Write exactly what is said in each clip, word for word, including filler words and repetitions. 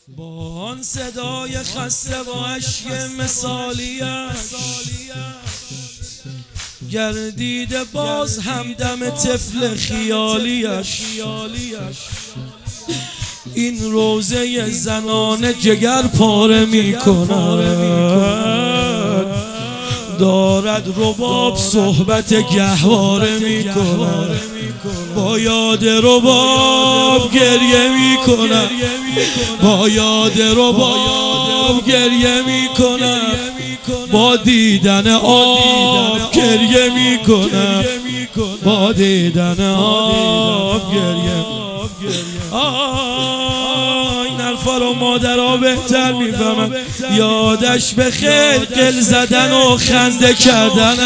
با آن صدای خسته و اشک مثالیش گردیده باز همدم طفل خیالیش. این روزه زنان جگر پاره می کند، دارد رباب صحبت گهواره می کند، با یاد رباب گریه می کند، با یاد رباب گریه می کند، با دیدن آب گریه می کند، با دیدن آب گریه. این حرفا رو مادرها بهتر میفهمن. یادش به خیر قل زدن و خنده کردن،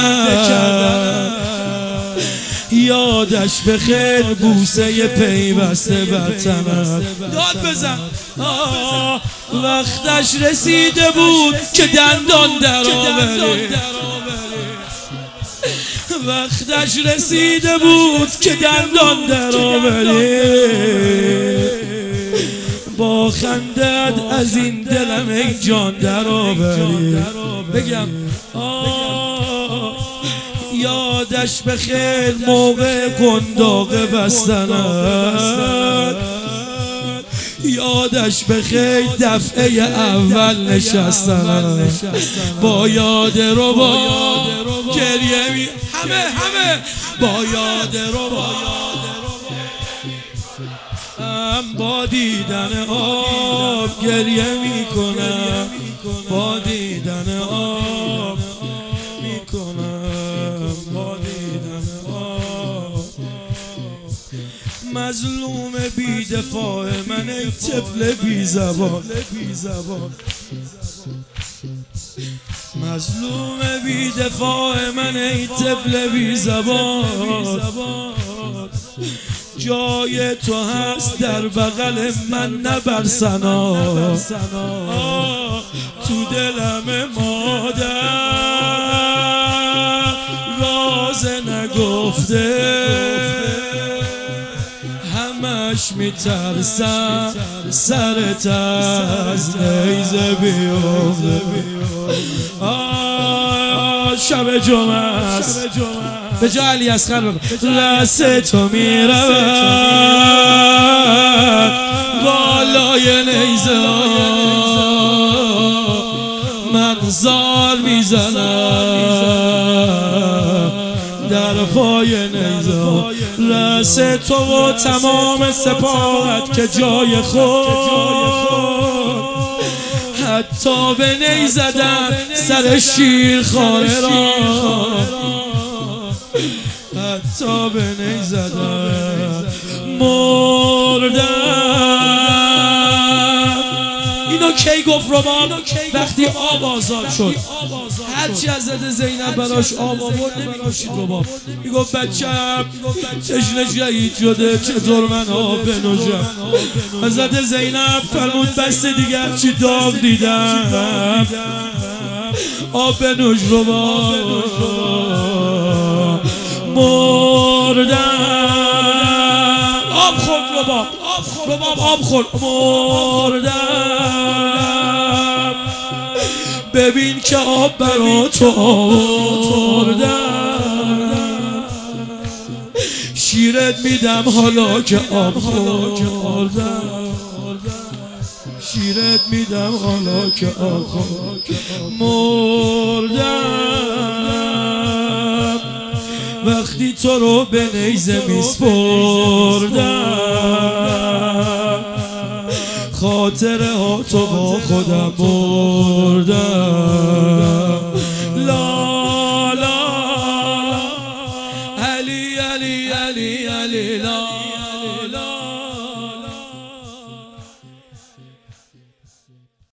یادش به خیر بوسه پیوسته بر تنت. داد بزن. وقتش رسیده بود که دندان در آوری، وقتش رسیده بود که دندان در آوری، با خندت از این دلم ای جان در آوری. بگم یادش به خیر موقع قنداق بستنت، یادش به خیر دفعه اول نشستنت، با یاد رباب گریه می همه همه با یاد رباب، با دیدن آب گریه می کنم، با دیدن آب می کنم، با دیدن آب. مظلوم بی دفاع من ای طفل بی زبان، مظلوم بی دفاع من ای طفل بی زبان، جای تو هست در بغل من نه بر سنا، تو دلم مادر راز نگفته، همش میترسم سرت از نیزه بیفته. شب جمعه است به جا علی اصغر بگو رست تو میرود بالای نیزه ها، من زار میزنم در پای نیزه ها، رست تو و تمام سپاهت که جای خود، حتی به نی زدن سر شیرخواره را، حتی به نی زدن مردم. اینو کی گفت رباب؟ وقتی آب آزاد شد. هرچی حضرت زینب براش آب آورد نمی‌نوشید رباب، میگفت بچم تشنه شهید شده چطور من آب بنوشم. حضرت زینب فرمود بس دیگه هرچی داغ دیدم آب بنوش رباب. مردم آب خورد رباب، رباب آب خورد مردم. ببین که آب برا تو آوردم، شیرت میدم حالا که آب خوردم، شیرت میدم حالا که آب خوردم. مردم وقتی تو رو به نیزه میسپردم، خاطره ها تو با خودم بردم. لا لا علی علی علی علی لا لا